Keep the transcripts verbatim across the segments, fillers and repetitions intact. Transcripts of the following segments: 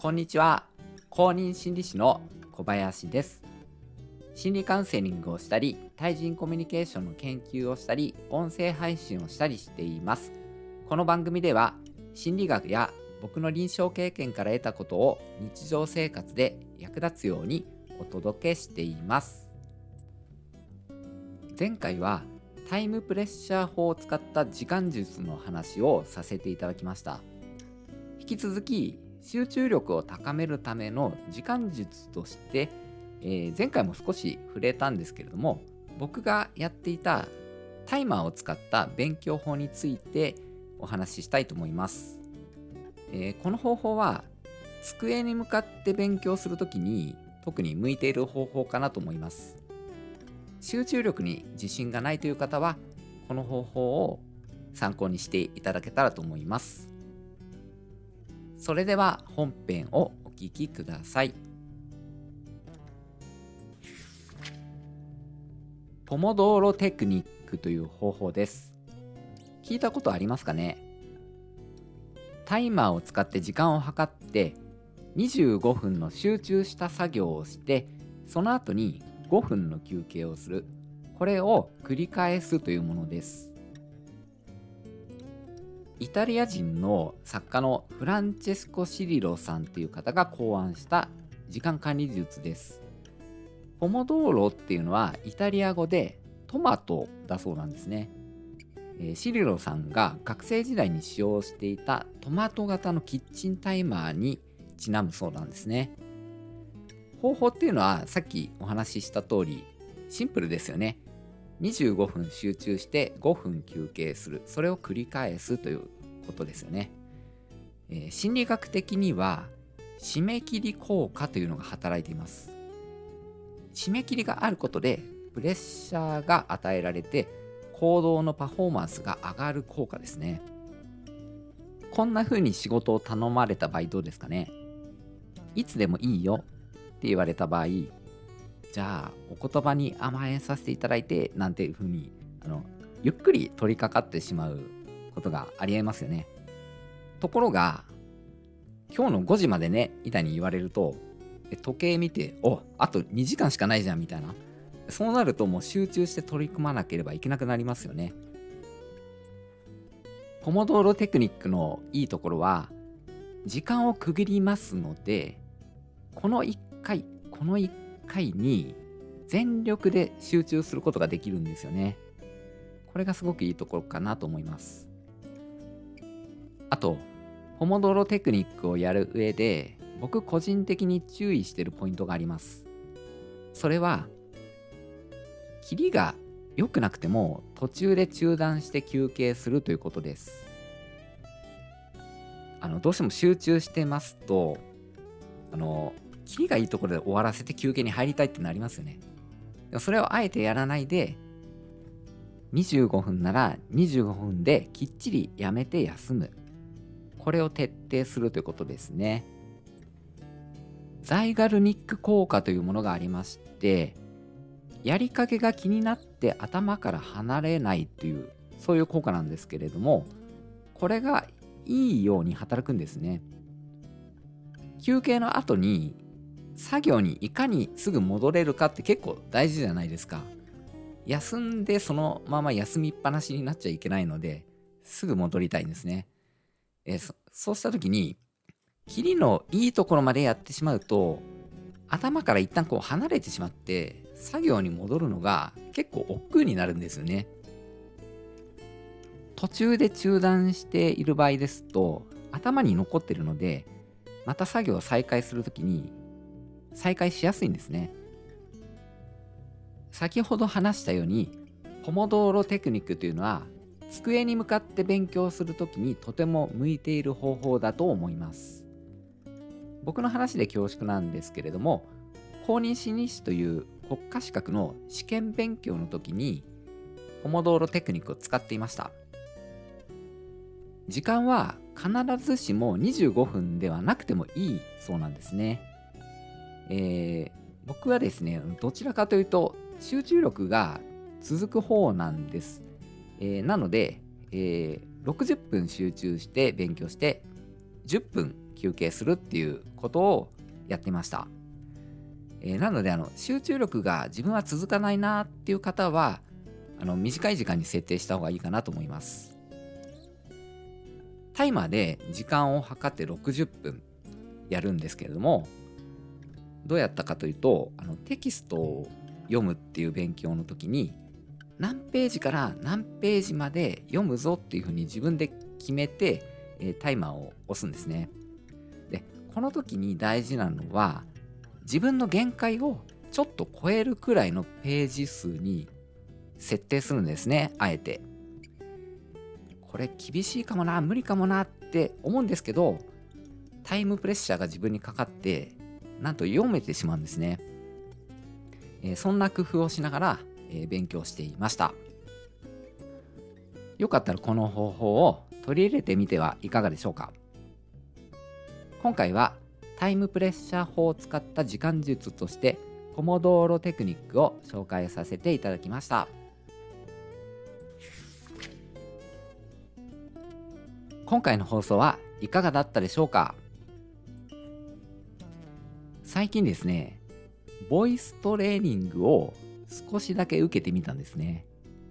こんにちは。公認心理師の小林です。心理カウンセリングをしたり、対人コミュニケーションの研究をしたり、音声配信をしたりしています。この番組では、心理学や僕の臨床経験から得たことを日常生活で役立つようにお届けしています。前回はタイムプレッシャー法を使った時間術の話をさせていただきました。引き続き集中力を高めるための時間術として、えー、前回も少し触れたんですけれども、僕がやっていたタイマーを使った勉強法についてお話ししたいと思います。えー、この方法は机に向かって勉強するときに特に向いている方法かなと思います。集中力に自信がないという方はこの方法を参考にしていただけたらと思います。それでは本編をお聞きください。ポモドーロテクニックという方法です。聞いたことありますかね？タイマーを使って時間を計ってにじゅうごふんの集中した作業をして、その後にごふんの休憩をする。これを繰り返すというものです。イタリア人の作家のフランチェスコ・シリロさんという方が考案した時間管理術です。ポモドーロっていうのはイタリア語でトマトだそうなんですね。えー、シリロさんが学生時代に使用していたトマト型のキッチンタイマーにちなむそうなんですね。方法っていうのはさっきお話しした通りシンプルですよね。にじゅうごふん集中してごふん休憩する。それを繰り返すということですよね。えー、心理学的には締め切り効果というのが働いています。締め切りがあることでプレッシャーが与えられて行動のパフォーマンスが上がる効果ですね。こんな風に仕事を頼まれた場合どうですかね？いつでもいいよって言われた場合、じゃあお言葉に甘えさせていただいてなんていう風にあのゆっくり取り掛かってしまうことがありえますよね。ところが今日のごじまでねみたいに言われると、時計見ておあとにじかんしかないじゃんみたいな、そうなるともう集中して取り組まなければいけなくなりますよね。ポモドーロテクニックのいいところは時間を区切りますので、このいっかいこのいっかいに全力で集中することができるんですよね。これがすごくいいところかなと思います。あとポモドーロテクニックをやる上で僕個人的に注意しているポイントがあります。それはキリが良くなくても途中で中断して休憩するということです。あのどうしても集中してますとあのキリがいいところで終わらせて休憩に入りたいってなりますよね。でもそれをあえてやらないでにじゅうごふんならにじゅうごふんできっちりやめて休む。これを徹底するということですね。ザイガルニック効果というものがありまして、やりかけが気になって頭から離れないというそういう効果なんですけれども、これがいいように働くんですね。休憩の後に作業にいかにすぐ戻れるかって結構大事じゃないですか。休んでそのまま休みっぱなしになっちゃいけないので、すぐ戻りたいんですね。えー、そそうした時にキリのいいところまでやってしまうと頭から一旦こう離れてしまって作業に戻るのが結構億劫になるんですよね。途中で中断している場合ですと頭に残ってるので、また作業を再開するときに再開しやすいんですね。先ほど話したようにポモドーロテクニックというのは机に向かって勉強するときにとても向いている方法だと思います。僕の話で恐縮なんですけれども、公認心理師という国家資格の試験勉強の時にポモドーロテクニックを使っていました。時間は必ずしもにじゅうごふんではなくてもいいそうなんですね。えー、僕はですね、どちらかというと集中力が続く方なんです。えーなので、えーろくじゅっぷん集中して勉強してじゅっぷん休憩するっていうことをやってました。えーなのであの集中力が自分は続かないなっていう方はあの短い時間に設定した方がいいかなと思います。タイマーで時間を計ってろくじゅっぷんやるんですけれども、どうやったかというと、あのテキストを読むっていう勉強の時に何ページから何ページまで読むぞっていうふうに自分で決めて、えータイマーを押すんですね。で、この時に大事なのは自分の限界をちょっと超えるくらいのページ数に設定するんですね、あえて。これ厳しいかもな、無理かもなって思うんですけど、タイムプレッシャーが自分にかかってなんと読めてしまうんですね。えーそんな工夫をしながら、えー勉強していました。よかったらこの方法を取り入れてみてはいかがでしょうか。今回はタイムプレッシャー法を使った時間術としてポモドーロテクニックを紹介させていただきました。今回の放送はいかがだったでしょうか。最近ですね、ボイストレーニングを少しだけ受けてみたんですね。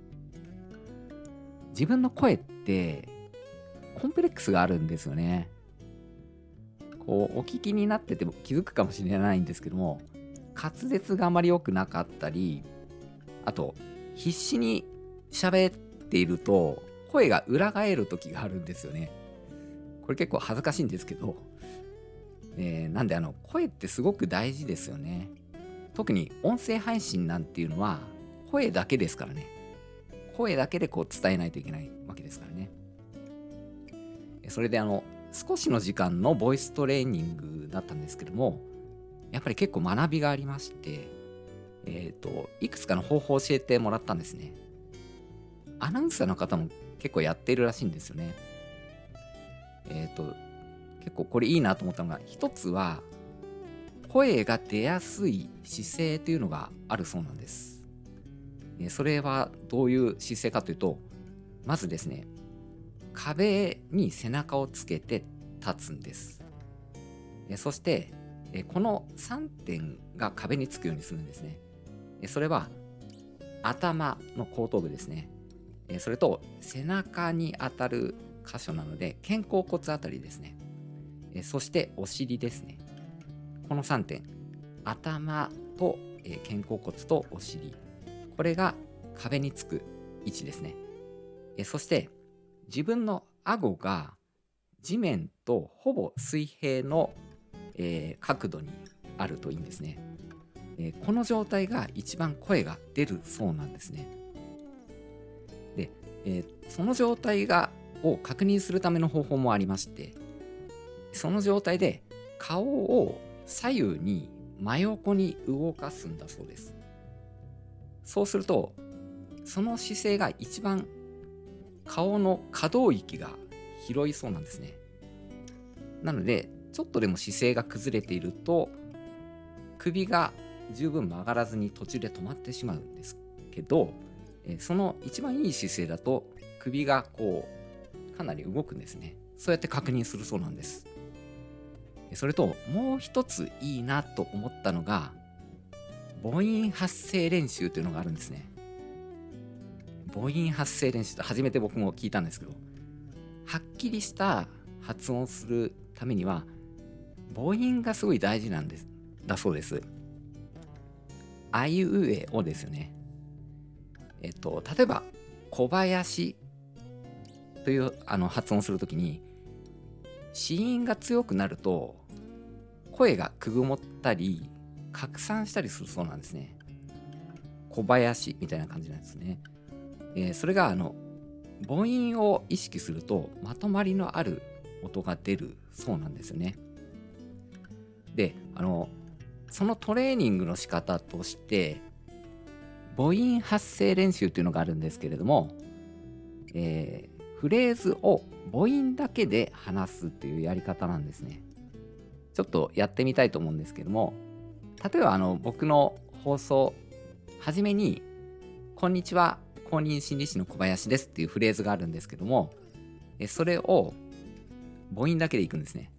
自分の声ってコンプレックスがあるんですよね。こうお聞きになってても気づくかもしれないんですけども、滑舌があまり良くなかったり、あと必死に喋っていると声が裏返る時があるんですよね。これ結構恥ずかしいんですけど、えーなんであの声ってすごく大事ですよね。特に音声配信なんていうのは声だけですからね。声だけでこう伝えないといけないわけですからね。それであの少しの時間のボイストレーニングだったんですけども、やっぱり結構学びがありまして、えっといくつかの方法を教えてもらったんですね。アナウンサーの方も結構やっているらしいんですよね。えっと結構これいいなと思ったのが、一つは声が出やすい姿勢というのがあるそうなんです。えーそれはどういう姿勢かというと、まずですね、壁に背中をつけて立つんです。えーそして、えーこのさんてんが壁につくようにするんですね。えーそれは頭の後頭部ですね。えーそれと背中に当たる箇所なので肩甲骨あたりですね。えーそしてお尻ですね。このさんてん、頭と、えー肩甲骨とお尻、これが壁につく位置ですね。えーそして自分の顎が地面とほぼ水平の、えー角度にあるといいんですね。えーこの状態が一番声が出るそうなんですね。で、えーその状態がを確認するための方法もありまして、その状態で顔を左右に真横に動かすんだそうです。そうするとその姿勢が一番顔の可動域が広いそうなんですね。なのでちょっとでも姿勢が崩れていると首が十分曲がらずに途中で止まってしまうんですけど、えーその一番いい姿勢だと首がこうかなり動くんですね。そうやって確認するそうなんです。それともう一ついいなと思ったのが母音発声練習というのがあるんですね。母音発声練習と初めて僕も聞いたんですけど、はっきりした発音をするためには母音がすごい大事なんですだそうです。あいうえおですよね。えっと例えば小林というあの発音するときに子音が強くなると声がくぐもったり拡散したりするそうなんですね。小林みたいな感じなんですね。えーそれがあの母音を意識するとまとまりのある音が出るそうなんですよね。で、あのそのトレーニングの仕方として母音発声練習っていうのがあるんですけれども、えーフレーズを母音だけで話すっていうやり方なんですね。ちょっとやってみたいと思うんですけども、例えばあの僕の放送初めにこんにちは公認心理師の小林ですっていうフレーズがあるんですけども、えそれを母音だけでいくんですね。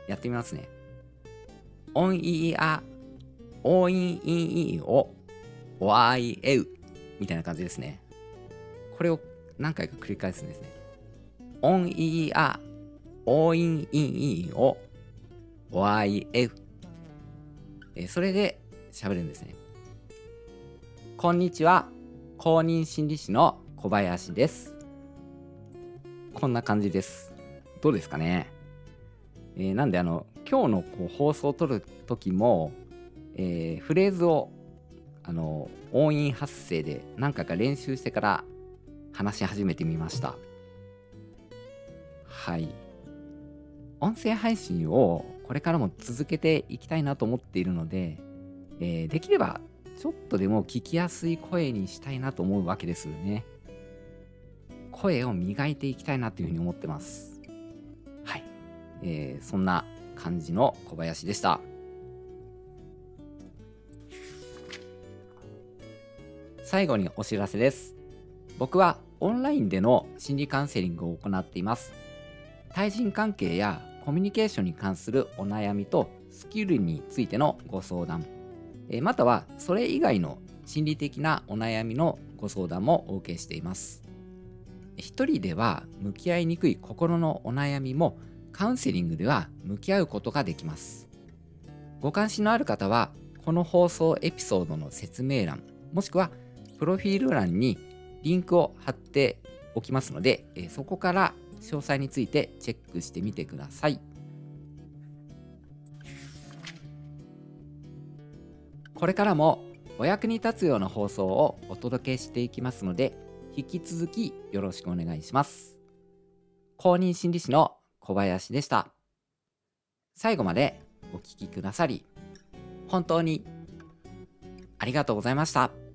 やってみますね。おんいいあ、おいんいいお、おあいえうみたいな感じですね。これを何回か繰り返すんですね。おんいいあ、おいんいいお、おあいえう。えーそれで喋るんですね。こんにちは。公認心理師の小林です。こんな感じです。どうですかね。えーなんであの今日のこう放送を撮る時も、えーフレーズをあの音韻発声で何回か練習してから話し始めてみました。はい。音声配信をこれからも続けていきたいなと思っているので、えーできればちょっとでも聞きやすい声にしたいなと思うわけですよね。声を磨いていきたいなというふうに思ってます。はい。えーそんな感じの小林でした。最後にお知らせです。僕はオンラインでの心理カウンセリングを行っています。対人関係やコミュニケーションに関するお悩みとスキルについてのご相談、えーまたはそれ以外の心理的なお悩みのご相談もお受けしています。一人では向き合いにくい心のお悩みもカウンセリングでは向き合うことができます。ご関心のある方はこの放送エピソードの説明欄もしくはプロフィール欄にリンクを貼っておきますので、えーそこから詳細についてチェックしてみてください。これからもお役に立つような放送をお届けしていきますので、引き続きよろしくお願いします。公認心理師の小林でした。最後までお聞きくださり、本当にありがとうございました。